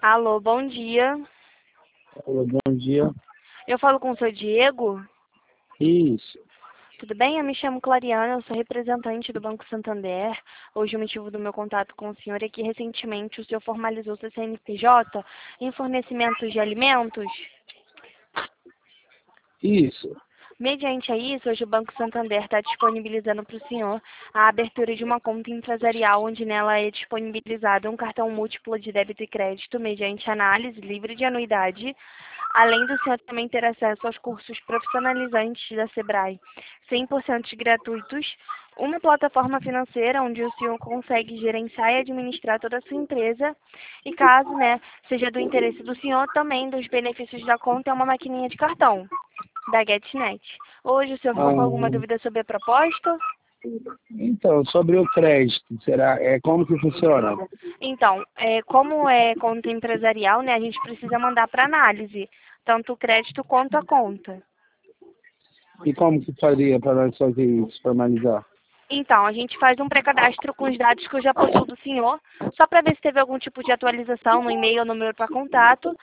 Alô, bom dia. Alô, bom dia. Eu falo com o seu Diego? Isso. Tudo bem? Eu me chamo Clariana, eu sou representante do Banco Santander. Hoje o motivo do meu contato com o senhor é que recentemente o senhor formalizou seu CNPJ em fornecimento de alimentos. Isso. Mediante a isso, hoje o Banco Santander está disponibilizando para o senhor a abertura de uma conta empresarial, onde nela é disponibilizado um cartão múltiplo de débito e crédito mediante análise livre de anuidade, além do senhor também ter acesso aos cursos profissionalizantes da Sebrae, 100% gratuitos, uma plataforma financeira onde o senhor consegue gerenciar e administrar toda a sua empresa e caso, seja do interesse do senhor, também dos benefícios da conta é uma maquininha de cartão da GetNet. Hoje o senhor ficou com alguma Ah, dúvida sobre a proposta? então, sobre o crédito, como que funciona? Então, como é conta empresarial, a gente precisa mandar para análise, tanto o crédito quanto a conta. E como que faria para nós fazer isso, formalizar? Então, a gente faz um pré-cadastro com os dados que eu já possuo do senhor, só para ver se teve algum tipo de atualização no e-mail ou número para contato,